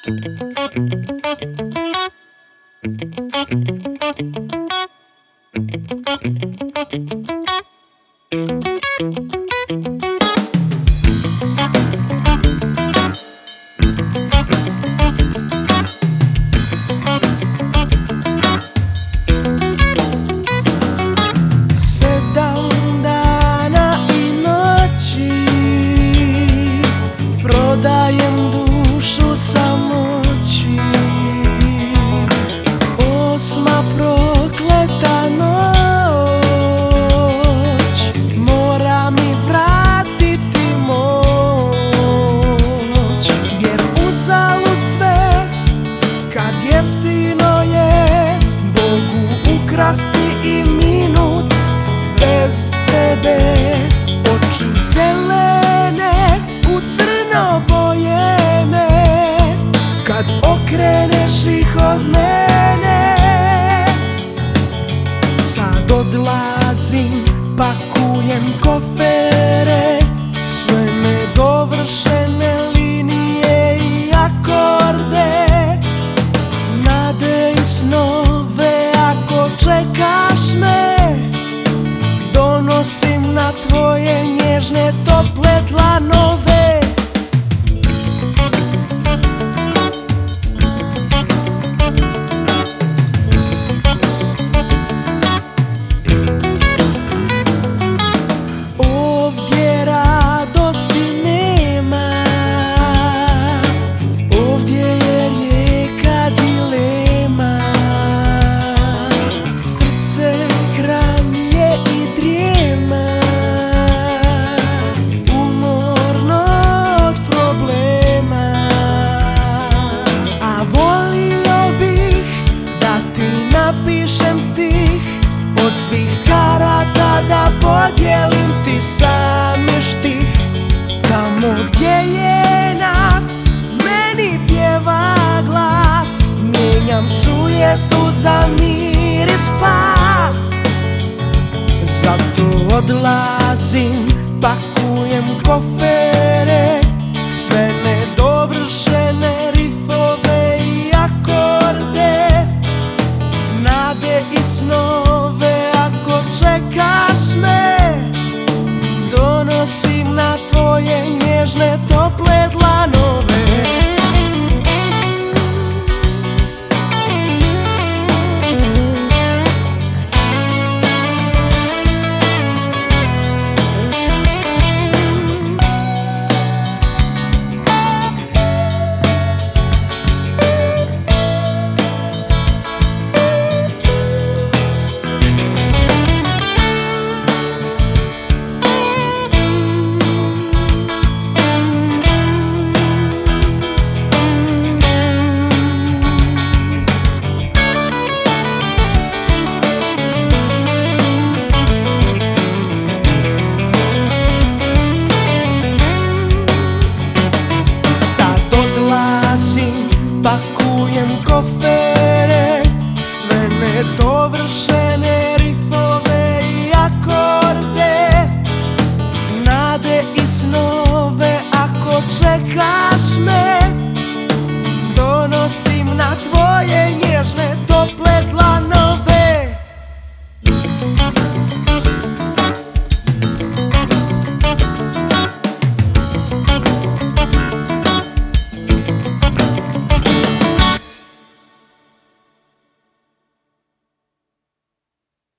Prodajem dušu samoći. Osma prokleta noć mora mi vratiti moć, jer uzalud sve kad jeftino je Bogu ukrasti i minut bez tebe. Oči zelene u crno boje me kad okreneš ih od mene. Sad odlazim, pakujem kofere, sve nedovršene linije i akorde, nade i snove. Ako čekaš me, donosim na tvoje nježne tople dlanove. Ovdje radosti nema, ovdje je rijeka dilema. Srce hram je i drijema, umorno od problema. A volio bih da ti napišem stih, od svih karata da podijelim ti sam štih. Tamo gdje je nas, meni pjeva glas, mijenjam sujetu za mir i spas. Zato odlazim, pakujem kofer,